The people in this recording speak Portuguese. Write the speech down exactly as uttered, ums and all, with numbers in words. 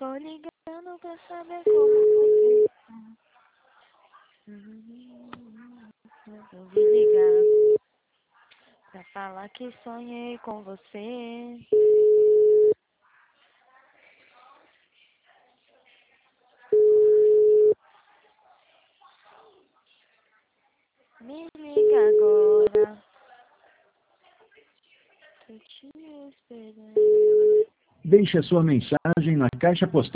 Tô ligando pra saber como você tá. Resolvi ligar pra falar que sonhei com você. Me liga agora. Tô te esperando. Deixe a sua mensagem na caixa postal.